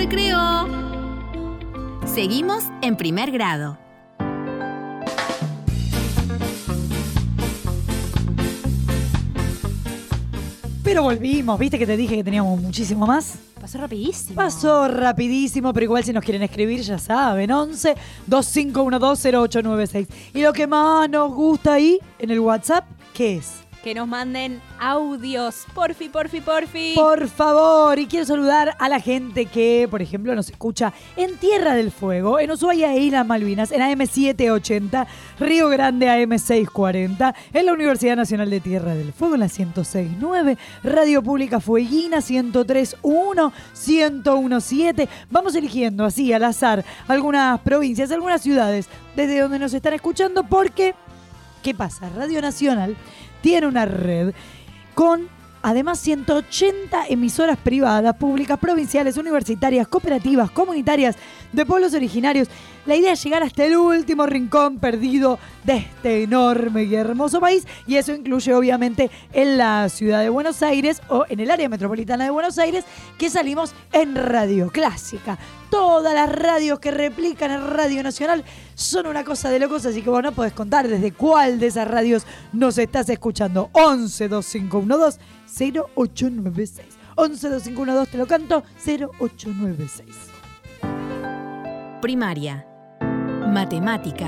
recreo. Seguimos en primer grado. Pero volvimos, ¿viste que te dije que teníamos muchísimo más? Pasó rapidísimo. Pasó rapidísimo, pero igual si nos quieren escribir ya saben, 11 2512 0896. Y lo que más nos gusta ahí en el WhatsApp, ¿qué es? Que nos manden audios, porfi. Por favor, y quiero saludar a la gente que, por ejemplo, nos escucha en Tierra del Fuego, en Ushuaia e Islas Malvinas, en AM780, Río Grande AM640, en la Universidad Nacional de Tierra del Fuego, en la 106.9, Radio Pública Fueguina, 103.1, 101.7. Vamos eligiendo así, al azar, algunas provincias, algunas ciudades, desde donde nos están escuchando, porque, ¿qué pasa? Radio Nacional tiene una red con además 180 emisoras privadas, públicas, provinciales, universitarias, cooperativas, comunitarias, de pueblos originarios. La idea es llegar hasta el último rincón perdido de este enorme y hermoso país, y eso incluye obviamente en la ciudad de Buenos Aires o en el área metropolitana de Buenos Aires, que salimos en Radio Clásica. Todas las radios que replican en Radio Nacional son una cosa de locos, así que vos no podés contar desde cuál de esas radios nos estás escuchando. 11 2512 0896. 11 2512 te lo canto, 0896. Primaria. Matemática.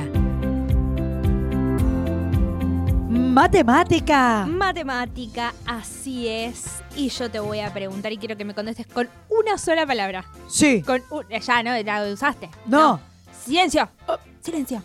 Matemática, así es. Y yo te voy a preguntar y quiero que me contestes con una sola palabra. Sí. Ya, ¿no? ¿La usaste? No. Silencio. Silencio.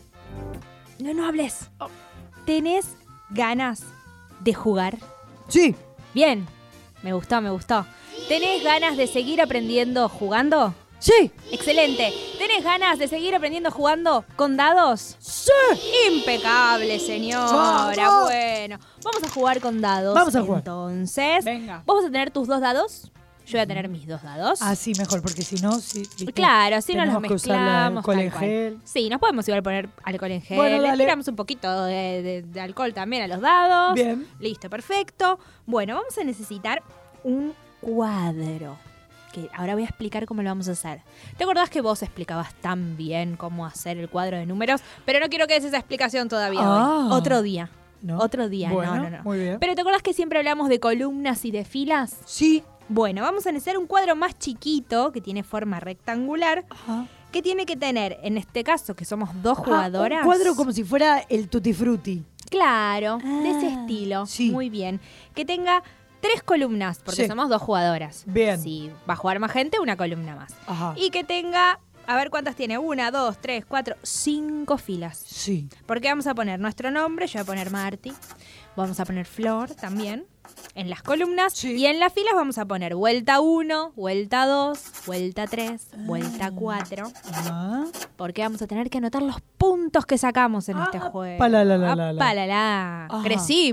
No hables. ¿Tenés ganas de jugar? Sí. Bien. Me gustó. ¿Tenés ganas de seguir aprendiendo jugando? Sí. Excelente. ¿Tenés ganas de seguir aprendiendo jugando con dados? Sí. Impecable, señora. ¡Vamos! Bueno, vamos a jugar con dados. Vamos a jugar. Entonces, Venga. ¿vos vas a tener tus 2 dados? Yo voy a tener mis 2 dados. Así mejor, porque si no, sí. ¿viste? Claro, así no los Tenemos que usar mezclamos. alcohol en tal cual. gel. Sí, nos podemos igual poner alcohol en gel. Bueno, Le dale. tiramos un poquito de alcohol también a los dados. Bien. Listo, perfecto. Bueno, vamos a necesitar un cuadro. Que ahora voy a explicar cómo lo vamos a hacer. ¿Te acordás que vos explicabas tan bien cómo hacer el cuadro de números? Pero no quiero que des esa explicación todavía hoy. Otro día. ¿No? Otro día. Bueno, No. muy bien. Pero ¿te acordás que siempre hablamos de columnas y de filas? Sí. Bueno, vamos a necesitar un cuadro más chiquito, que tiene forma rectangular, Ajá. que tiene que tener, en este caso, que somos 2 jugadoras. Un cuadro como si fuera el Tutti Frutti. Claro, de ese estilo. sí. Muy bien. Que tenga 3 columnas, porque Sí. somos 2 jugadoras. Bien. Si va a jugar más gente, una columna más. Ajá. Y que tenga, a ver cuántas tiene, 1, 2, 3, 4, 5 filas. Sí. Porque vamos a poner nuestro nombre, yo voy a poner Marti, vamos a poner Flor también en las columnas, Sí. y en las filas vamos a poner vuelta 1, vuelta 2, vuelta 3, vuelta 4, Ah. porque vamos a tener que anotar los puntos que sacamos en este juego. Palalala. Apalala. Ajá.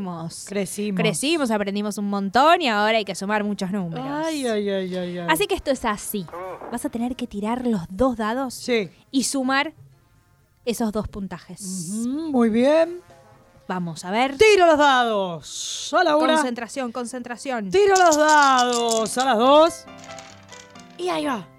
Crecimos, aprendimos un montón y ahora hay que sumar muchos números. Ay. Así que esto es así. Vas a tener que tirar los 2 dados Sí. y sumar esos 2 puntajes. Muy bien. Vamos a ver. Tiro los dados. A la 1. Concentración. Tiro los dados. A las 2. Y ahí va.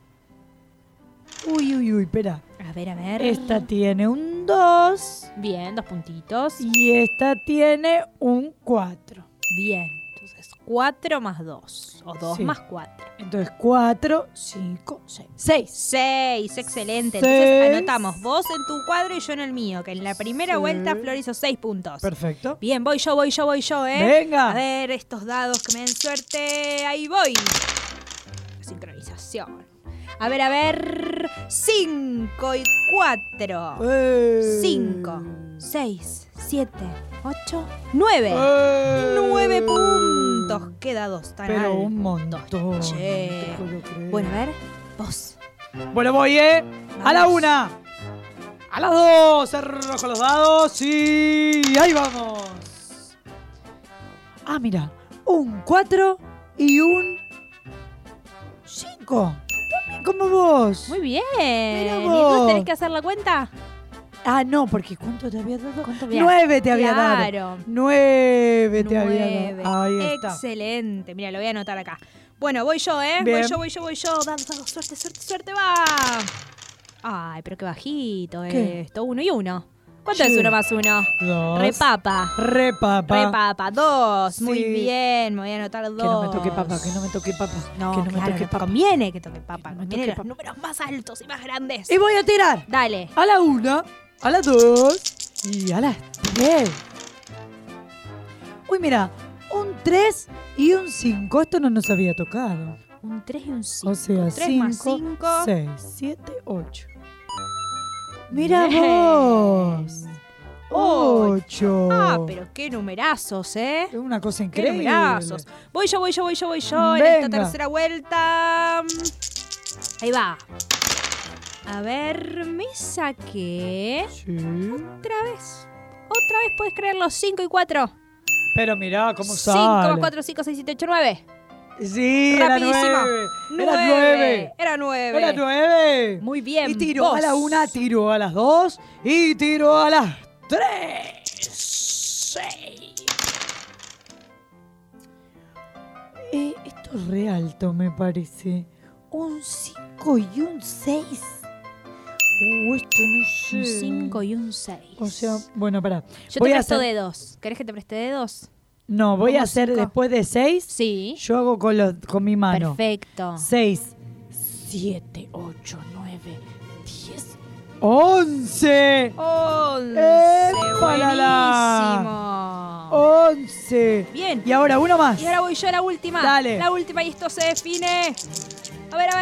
Uy, espera. A ver. Esta tiene un 2. Bien, 2 puntitos. Y esta tiene un 4. Bien. Entonces, 4 más 2. O 2 Sí. más 4. Entonces 4, 5, 6. 6. 6, excelente. Seis. Entonces anotamos vos en tu cuadro y yo en el mío, que en la primera Sí. vuelta Flor hizo 6 puntos. Perfecto. Bien, voy yo, Venga. A ver, estos dados que me den suerte. Ahí voy. Sincronización. A ver. 5 y 4. 5, 6, 7, 8, 9. 9 puntos. ¿Qué dados tan Pero altos? un montón. Che. No te puedo creer. Bueno, a ver, vos. Bueno, voy, A la 1. A las 2. Arrojo los dados. Sí. Ahí vamos. Ah, mira. Un 4 y un 5. También como vos. Muy bien. Mira ¿Y vos. tú tenés que hacer la cuenta? Ah, no, porque ¿cuánto te había dado? ¿Cuánto había? 9 te había dado. Claro. 9 te había dado. Ahí está. Excelente. Mira, lo voy a anotar acá. Bueno, voy yo, ¿eh? Bien. Voy yo. Dados, suerte, va. Ay, pero qué bajito ¿Qué? esto. 1 y 1. ¿Cuánto Sí. es 1 más 1? 2. Repapa. Repapa. 2. Sí. Muy bien, me voy a anotar 2. Que no me toque papa, que no me toque papa. No, que no me claro, toque no te papa. conviene que toque papa. Que no me Conviene toque los papa. números más altos y más grandes. Y voy a tirar Dale. a la 1, a la 2 y a las 3. Uy, mira, un 3 y un 5. Esto no nos había tocado. Un 3 y un 5. O sea, 3 más 5, 5. 6, 7, 8. Mira Bien. vos. 8. Ah, pero qué numerazos, ¿eh? Es una cosa Qué increíble. numerazos. Voy yo en esta Venga. tercera vuelta. Ahí va. A ver, me saqué. Sí. Otra vez, ¿puedes creerlo? 5 y 4. Pero mirá cómo 5 sale. más 4, 5, 6, 7, 8, 9. Sí, era Rapidísimo. 9. Era 9. Era 9. Era 9. Muy bien. Y tiro vos. a la 1, tiro a las 2 y tiro a las 3. 6. Esto es re alto, me parece. Un 5 y un 6. Esto no sé. Un 5 y un 6. O sea, bueno, pará. Yo Voy te a presto hacer- dedos. ¿Querés que te preste dedos? No, voy a ¿Cómo hacer 5? después de 6. Sí. Yo hago con mi mano. Perfecto. 6, 7, 8, 9, 10, 11. 11. ¡Épalala! Buenísimo. 11. Bien. Y ahora uno más. Y ahora voy yo a la última. Dale. La última y esto se define. A ver.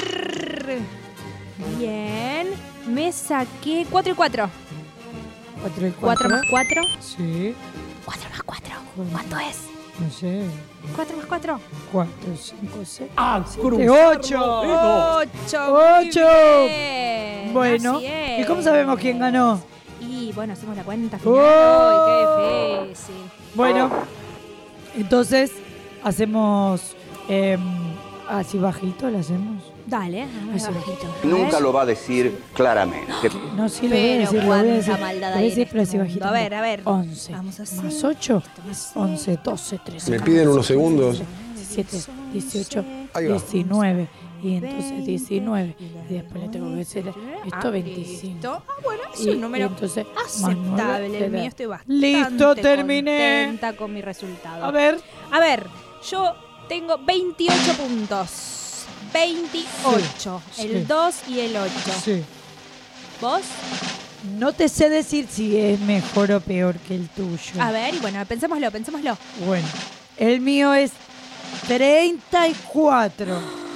Bien. Me saqué 4 y 4. 4 y 4 más 4. Sí. 4 más 4. ¿Cuánto es? No sé. 4 más 4. 4, 5, 6. ¡Ah, 8. 8. 8. Bueno. Así es. ¿Y cómo sabemos quién ganó? Y bueno, hacemos la cuenta final. Oh. ¡Ay, qué difícil! Bueno, entonces hacemos así bajito, lo hacemos. Dale, hagamos Así. bajito. A Nunca ver. lo va a decir claramente. No, sí, lo voy a Pero decir, lo voy a cuánta decir. maldad Lo voy a hay decir, en pero este así mundo. bajito. A ver. 11 Vamos así. más 8 Esto más 11, 12, 13. Me piden unos segundos. 17, 18, Ahí va. 19. Y entonces 19. Y después le tengo que decir esto 25. Listo. Ah, bueno, es Y un número entonces, más aceptable. 9, El mío estoy bastante Listo, terminé. contenta con mi resultado. A ver. A ver, yo tengo 28 puntos. 28. Sí, El sí. 2 y el 8. Sí. ¿Vos? No te sé decir si es mejor o peor que el tuyo. A ver, y bueno, pensémoslo. Bueno, el mío es 34.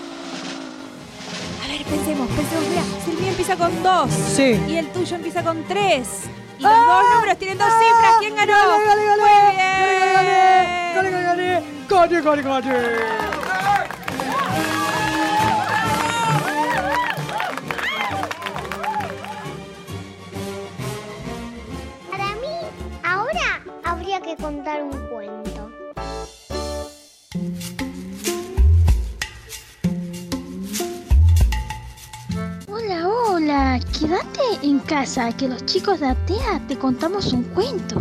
A ver, pensemos. Mira, si el mío empieza con 2 Sí. y el tuyo empieza con 3. Y los dos números tienen 2 cifras. ¿Quién ganó? ¡Gane! Muy bien. ¡Gane! Para mí, ahora habría que contar un cuento. Hola, hola, quédate en casa, que los chicos de Atea te contamos un cuento.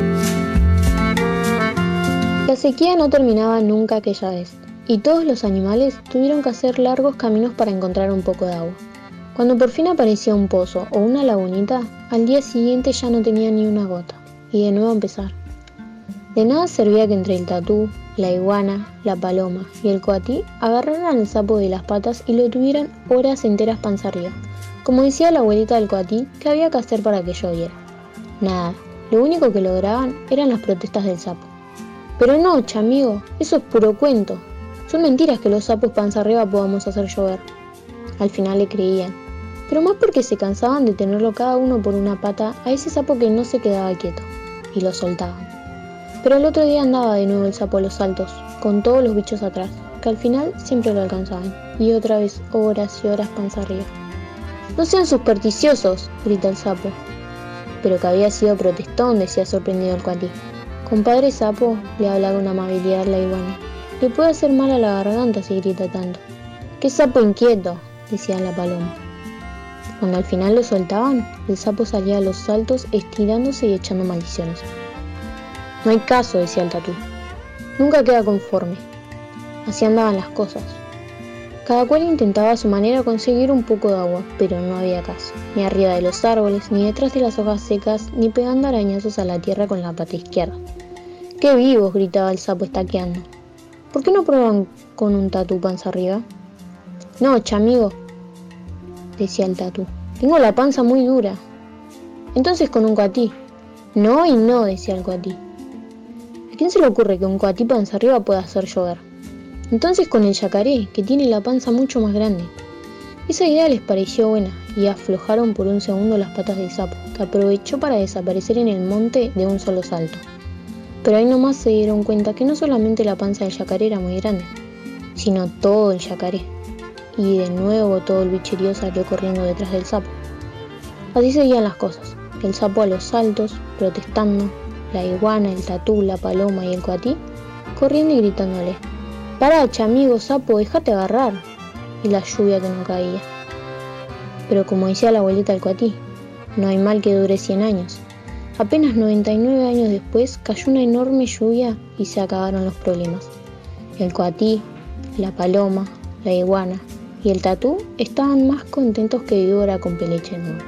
La sequía no terminaba nunca aquella vez, y todos los animales tuvieron que hacer largos caminos para encontrar un poco de agua. Cuando por fin aparecía un pozo o una lagunita, al día siguiente ya no tenía ni una gota, y de nuevo a empezar. De nada servía que entre el tatú, la iguana, la paloma y el coatí agarraran al sapo de las patas y lo tuvieran horas enteras panza arriba, como decía la abuelita del coatí que había que hacer para que lloviera. Nada, lo único que lograban eran las protestas del sapo. Pero no, chamigo, eso es puro cuento. Son mentiras que los sapos panza arriba podamos hacer llover. Al final le creían, pero más porque se cansaban de tenerlo cada uno por una pata a ese sapo que no se quedaba quieto, y lo soltaban. Pero el otro día andaba de nuevo el sapo a los saltos, con todos los bichos atrás, que al final siempre lo alcanzaban, y otra vez horas y horas panza arriba. «No sean supersticiosos», grita el sapo. Pero que había sido protestón, decía sorprendido el coatí. «Compadre sapo», le habla con amabilidad la iguana, «le puede hacer mal a la garganta si grita tanto». «¡Qué sapo inquieto!», decía la paloma. Cuando al final lo soltaban, el sapo salía a los saltos estirándose y echando maldiciones. «No hay caso», decía el tatú. «Nunca queda conforme. Así andaban las cosas. Cada cual intentaba a su manera conseguir un poco de agua, pero no había caso, ni arriba de los árboles, ni detrás de las hojas secas, ni pegando arañazos a la tierra con la pata izquierda. ¡Qué vivos!, gritaba el sapo estaqueando. ¿Por qué no prueban con un tatú panza arriba? No, chamigo, decía el tatú. Tengo la panza muy dura. Entonces con un coatí. No y no, decía el coatí. ¿A quién se le ocurre que un coatí panza arriba pueda hacer llover? Entonces con el yacaré, que tiene la panza mucho más grande. Esa idea les pareció buena y aflojaron por un segundo las patas del sapo, que aprovechó para desaparecer en el monte de un solo salto. Pero ahí nomás se dieron cuenta que no solamente la panza del yacaré era muy grande, sino todo el yacaré. Y de nuevo todo el bicherío salió corriendo detrás del sapo. Así seguían las cosas, el sapo a los saltos, protestando, la iguana, el tatú, la paloma y el coatí, corriendo y gritándole: «Pará, chamigo sapo, déjate agarrar», y la lluvia que no caía. Pero como decía la abuelita del coatí, no hay mal que dure 100 años. Apenas 99 años después cayó una enorme lluvia y se acabaron los problemas. El coatí, la paloma, la iguana y el tatú estaban más contentos que víbora con peleche nueva.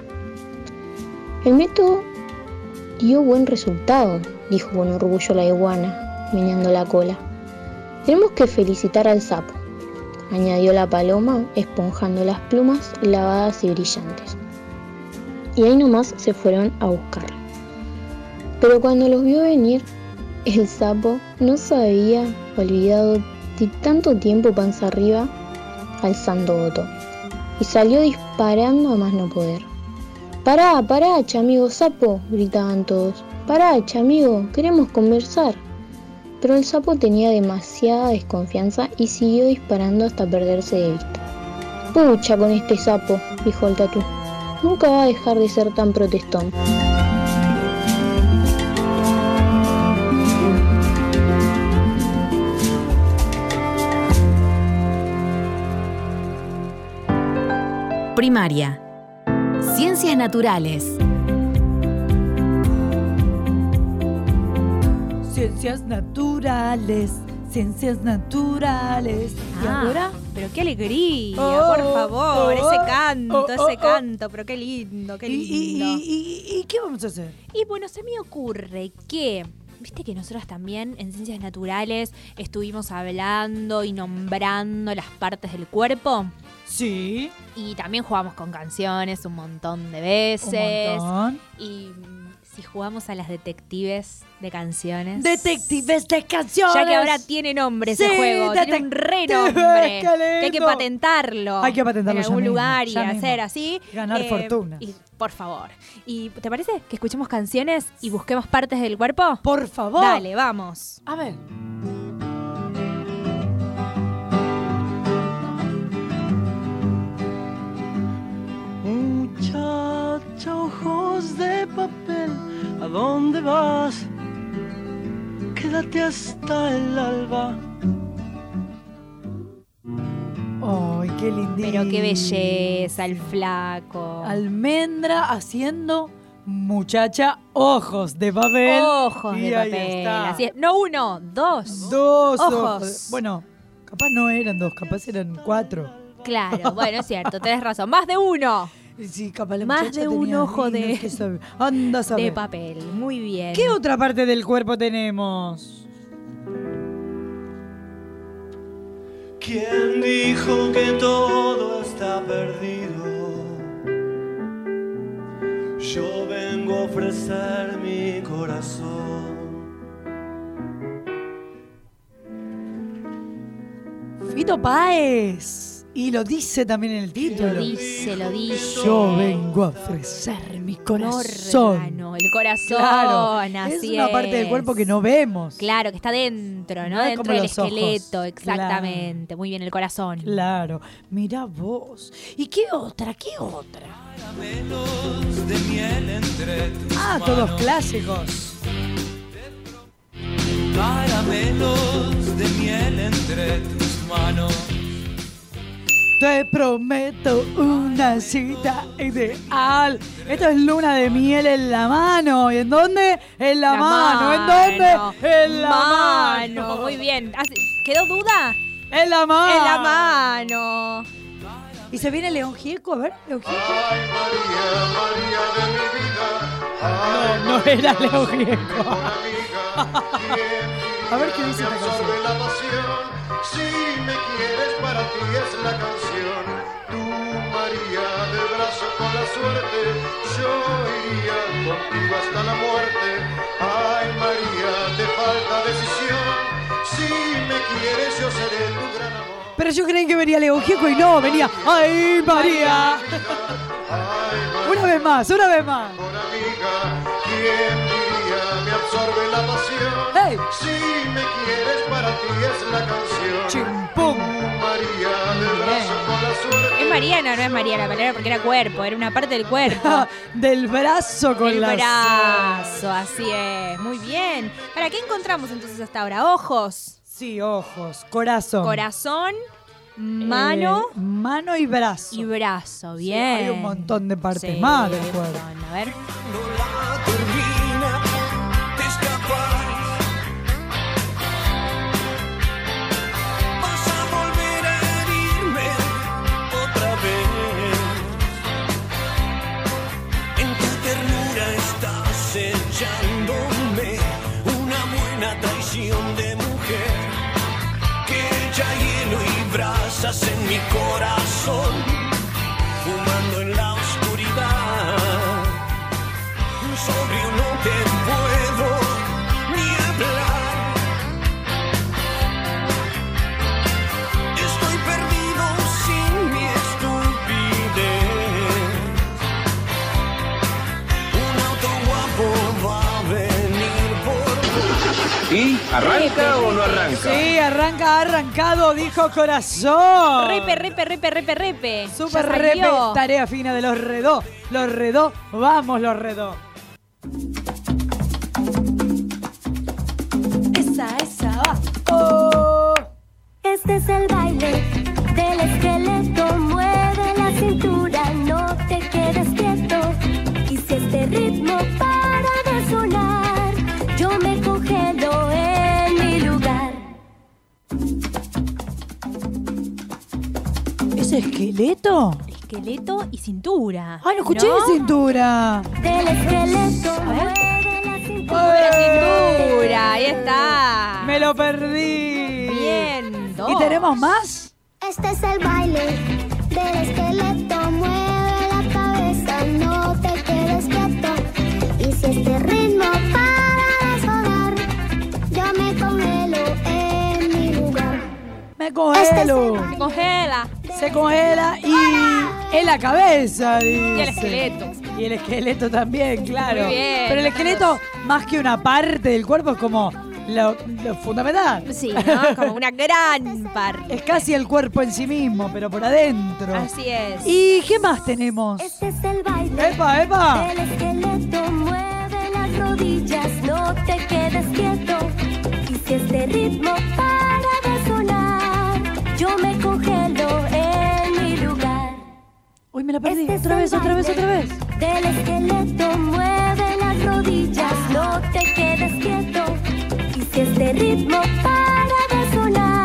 El método dio buen resultado, dijo con orgullo la iguana, meneando la cola. Tenemos que felicitar al sapo, añadió la paloma, esponjando las plumas lavadas y brillantes. Y ahí nomás se fueron a buscarla. Pero cuando los vio venir, el sapo no se había olvidado de tanto tiempo panza arriba alzando botón, y salió disparando a más no poder. «Pará, pará, chamigo sapo», gritaban todos. «Pará, chamigo, queremos conversar». Pero el sapo tenía demasiada desconfianza y siguió disparando hasta perderse de vista. «Pucha con este sapo», dijo el tatú. «Nunca va a dejar de ser tan protestón». Primaria. Ciencias naturales. Ciencias naturales, ciencias naturales. ¿Y ahora? Pero qué alegría, Oh, por favor, oh, ese canto, oh, pero qué lindo, qué lindo. ¿Y qué vamos a hacer? Y bueno, se me ocurre que, viste que nosotros también en Ciencias Naturales estuvimos hablando y nombrando las partes del cuerpo. Sí. Y también jugamos con canciones un montón de veces. Un montón. Y si jugamos a las detectives de canciones. Detectives de canciones. Ya que ahora tiene nombre ese Sí, juego, tiene un renombre. Qué lindo. Que hay que patentarlo. Hay que patentarlo en algún ya mismo, lugar y ya hacer mismo. así. Ganar fortuna. Y, por favor. ¿Y te parece que escuchemos canciones y busquemos partes del cuerpo? Por favor. Dale, vamos. A ver. Muchacha, ojos de papel, ¿a dónde vas? Quédate hasta el alba. ¡Ay, qué lindito! Pero qué belleza, el flaco. Almendra haciendo muchacha ojos de papel. Ojos Y de ahí papel. está. Así es. No uno, dos. Dos ojos. Bueno, capaz no eran dos, capaz eran 4. Claro, bueno, es cierto, tenés razón. Más de uno. Sí, capaz la Más muchacha de un tenía ojo de- niños, ¿qué sabe? Anda a saber. De papel. Muy bien. ¿Qué otra parte del cuerpo tenemos? ¿Quién dijo que todo está perdido? Yo vengo a ofrecer mi corazón. Fito Páez. Y lo dice también en el título. Lo dice. Yo vengo a ofrecer mi corazón. Órgano, el corazón, Claro, así es una parte del cuerpo que no vemos. Claro, que está dentro, ¿no? No es Dentro como del los ojos. esqueleto, exactamente. Muy bien, el corazón. Claro, mira vos. ¿Y qué otra? ¿Qué otra? Caramelos de miel entre tus Todos clásicos. Caramelos de miel entre tus manos. Te prometo una cita ideal. Esto es luna de miel en la mano. ¿Y en dónde? En la mano. ¿En dónde? En la mano. Muy bien. ¿Quedó duda? En la mano. En la mano. Y se viene León Gieco, a ver, León Gieco. Ay, María, María de mi vida. No era León Gieco. A ver qué dice esta canción. La pasión, si me quieres, para ti es la canción. Tú, María, del brazo con la suerte, yo iría contigo hasta la muerte. Ay, María, te falta decisión. Si me quieres, yo seré tu gran amor. Pero yo creí que venía León Gieco y no, venía ¡ay, María! Una vez más, una vez más. Por amiga, ¿quién diría? Me absorbe la pasión. ¡Hey! Si me quieres, para ti es la canción. ¡Chimpum! María, del brazo con la suerte. Es Mariana, no es María la palabra porque era cuerpo, era una parte del cuerpo. Del brazo con El la brazo, así es. Muy bien. ¿Para qué encontramos entonces hasta ahora? Ojos, Sí, ojos, corazón. corazón, mano Mano y brazo. y brazo. Sí, Bien. hay un montón de partes Sí, más del un cuerpo. montón. A ver. La turbina te escapas. Vas a volver a herirme otra vez. En tu ternura estás echándome una buena traición de mujer que echa hielo y brasas en mi corazón, fumando en la oscuridad. Sobrio no te puedo ni hablar. Estoy perdido sin mi estupidez. Un auto guapo va a venir por vos. ¿Y arranca o no arranca? Sí, arranca, arrancado, dijo corazón. Repe. Super Ya repe, salió. tarea fina de los redó. Los redó, vamos los redó. Esa va. Oh. Este es el baile del esqueleto. Mueve la cintura, no te quedes quieto. Y si este ritmo para de sonar, yo me congelo en mi lugar. ¿Ese esqueleto? Esqueleto y cintura. Ay, no escuché de cintura. Del esqueleto, A ver. mueve la cintura. La cintura, ahí está. Me lo perdí. Bien. ¿Y tenemos más? Este es el baile del esqueleto. Mueve la cabeza, no te quedes quieto. Y si este ritmo para de sonar, yo me congelo en mi lugar. Me congelo. Se congela. Se congela y en la cabeza, dice. Y el esqueleto. Y el esqueleto también, claro. Muy bien. Pero el esqueleto, más que una parte del cuerpo, es como lo fundamental. Sí, ¿no? Como una gran parte. Es casi el cuerpo en sí mismo, pero por adentro. Así es. ¿Y qué más tenemos? Este es el baile ¡Epa! del esqueleto. Mueve las rodillas, no te quedes quieto. Y si este ritmo para de sonar, yo me congelo en mi lugar. Uy, me la perdí. Este es Otra el vez. baile del esqueleto. Mueve las rodillas, no te quedes quieto. Y si este ritmo para de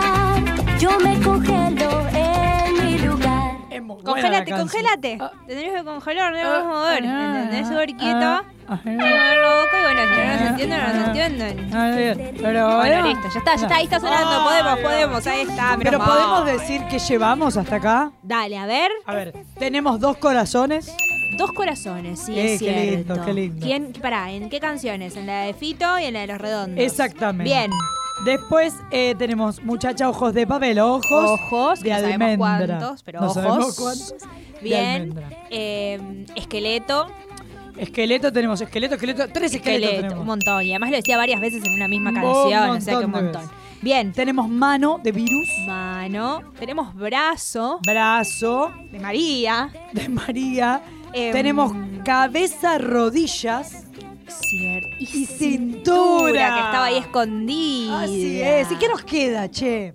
sonar, yo me congelo en mi lugar. Es muy buena la Congélate, canción. congélate. Te tenés que congelar, no vamos a mover. ¿Entendés? Súper quieto. ah, Y mover la boca y bueno, si no nos entienden, no nos entienden. Pero Bueno, listo, ya está, ahí está sonando. Podemos, ahí está. menos Pero mal. podemos decir que llevamos hasta acá. Dale, a ver. A ver, tenemos 2 corazones. 2 corazones, sí, Qué es cierto. lindo, qué lindo. Pará, ¿en qué canciones? ¿En la de Fito y en la de Los Redondos? Exactamente. Bien. Después tenemos Muchacha Ojos de Papel, ojos que de no sabemos almendra. cuántos, pero No ojos. sabemos cuántos. De Bien. almendra. Esqueleto. Esqueleto, tenemos esqueleto, 3 esqueletos tenemos. Un montón. Y además lo decía varias veces en una misma Un canción, o sea que un montón de montón. veces. Bien. Tenemos mano de virus, Mano. Tenemos brazo brazo de María. de María. Em, Tenemos cabeza, rodillas. Cierto. Y cintura. Que estaba ahí escondida. Así es. ¿Y qué nos queda, che?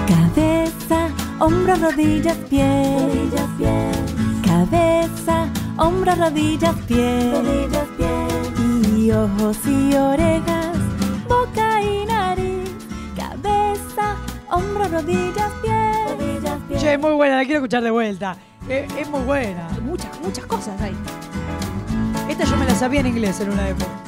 Cabeza, hombros, rodillas, pies. Cabeza, hombros, rodillas, pies, y ojos y orejas, boca y nariz, cabeza, hombros, rodillas, pies. Che, muy buena, la quiero escuchar de vuelta. Es muy buena. Muchas cosas hay. Esta yo me la sabía en inglés en una época.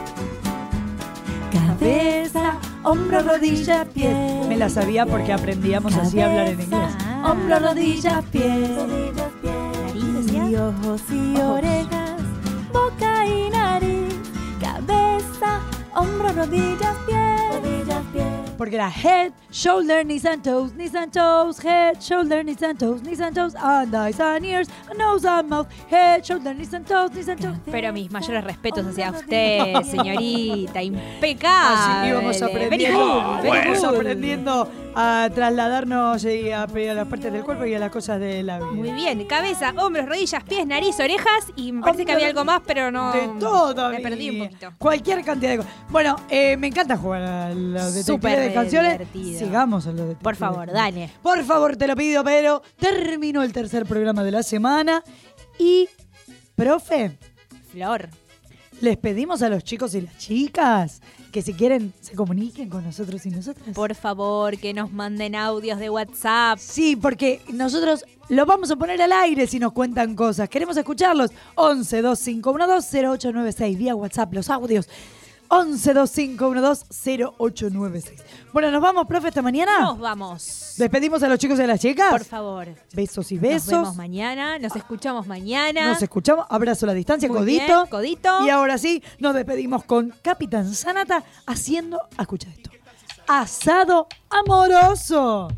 Cabeza, hombro, rodilla, pie. Me la sabía porque aprendíamos así a hablar en inglés. Hombro, rodilla, pie. Y ojos y orejas, boca y nariz, cabeza, hombro, rodillas, pies. Porque era head, shoulder, knees and toes, head, shoulder, knees and toes, and eyes and ears, nose and mouth, head, shoulder, knees and toes. Pero mis mayores respetos hacia usted, señorita, impecable. Así íbamos aprendiendo a trasladarnos y a las partes del cuerpo y a las cosas de la vida. Muy bien, cabeza, hombros, rodillas, pies, nariz, orejas y me parece que había algo más, pero no. De todo. Me perdí un poquito. Cualquier cantidad de cosas. Bueno, me encanta jugar a los detectives de canciones. Divertido. Sigamos a los detectives. Por favor, dale. Por favor, te lo pido, pero terminó el tercer programa de la semana y, profe, Flor, les pedimos a los chicos y las chicas que si quieren se comuniquen con nosotros y nosotras. por favor, que nos manden audios de WhatsApp. Sí, porque nosotros los vamos a poner al aire si nos cuentan cosas. Queremos escucharlos. 11 2512 0896 vía WhatsApp, los audios. 11 2512 0896. Bueno, ¿nos vamos, profe, esta mañana? Nos vamos. ¿Despedimos a los chicos y a las chicas? Por favor. Besos y besos. Nos vemos mañana, nos escuchamos mañana. Nos escuchamos. Abrazo a la distancia, Muy codito. bien, codito. Y ahora sí, nos despedimos con Capitán Sanata haciendo, escucha esto, asado amoroso.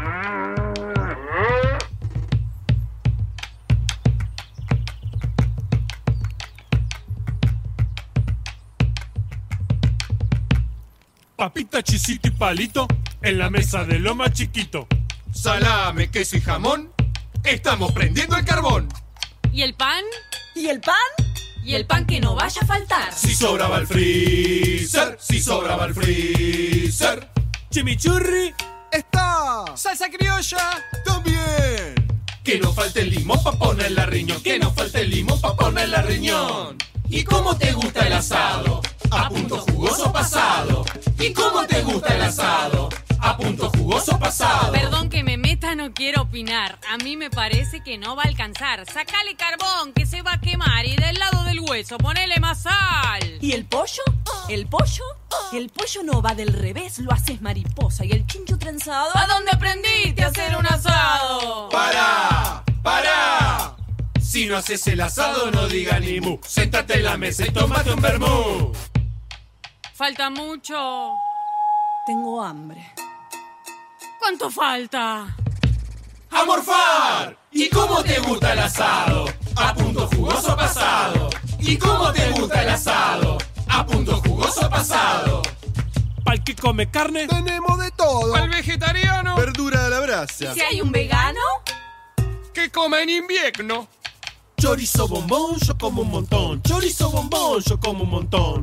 Papita, chisito y palito en la mesa de lo más chiquito. Salame, queso y jamón. Estamos prendiendo el carbón. ¿Y el pan? ¿Y el pan? ¿Y el pan que no vaya a faltar? Si sobraba el freezer, si sobraba el freezer. Chimichurri. Está. Salsa criolla. También. Que no falte el limón pa' ponerle a riñón. Que no falte el limón pa' ponerle a riñón. ¿Y cómo te gusta el asado? A punto jugoso pasado. ¿Y cómo te gusta el asado? A punto jugoso pasado. Perdón que me meta, no quiero opinar. A mí me parece que no va a alcanzar. Sacale carbón que se va a quemar y del lado del hueso ponele más sal. ¿Y el pollo? ¿El pollo? El pollo no va del revés, lo haces mariposa. ¿Y el chincho trenzado? ¿A dónde aprendiste a hacer un asado? ¡Para! ¡Para! Si no haces el asado no diga ni mu. Séntate en la mesa y tómate un vermú. Falta mucho. Tengo hambre. ¿Cuánto falta? ¡A morfar! ¿Y cómo te gusta el asado? A punto jugoso pasado. ¿Y cómo te gusta el asado? A punto jugoso pasado. ¿Pa'l que come carne? Tenemos de todo. ¿Pa'l vegetariano? Verdura a la brasa. ¿Y si hay un vegano? ¿Qué come en invierno? Chorizo bombón, yo como un montón. Chorizo bombón, yo como un montón.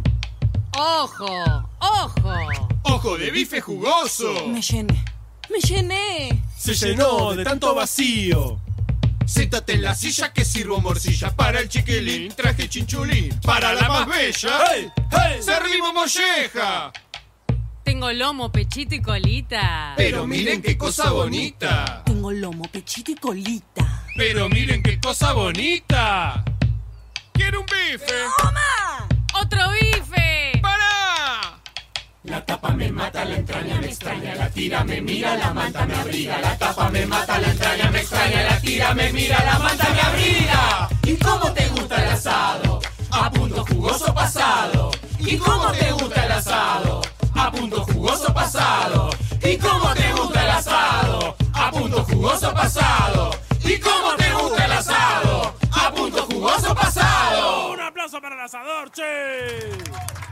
¡Ojo! ¡Ojo! ¡Ojo de bife jugoso! Me llené. ¡Me llené! Se llenó de tanto vacío. Séntate en la silla que sirvo morcilla. Para el chiquilín traje chinchulín. Para la más bella, ¡hey! ¡Hey! ¡Servimos molleja! Tengo lomo, pechito y colita. Pero miren qué cosa bonita. Tengo lomo, pechito y colita. Pero miren qué cosa bonita. ¡Quiero un bife! ¡Toma! ¡Otro bife! ¡Para! La tapa me mata, la entraña me extraña. La tira me mira, la manta me abriga. La tapa me mata, la entraña me extraña. La tira me mira, la manta me abriga. ¿Y cómo te gusta el asado? A punto jugoso pasado. ¿Y cómo te gusta el asado? A punto jugoso pasado. ¿Y cómo te gusta el asado? A punto jugoso pasado. ¿Y cómo te gusta el asado? A punto jugoso pasado. ¡Un aplauso para el asador, che!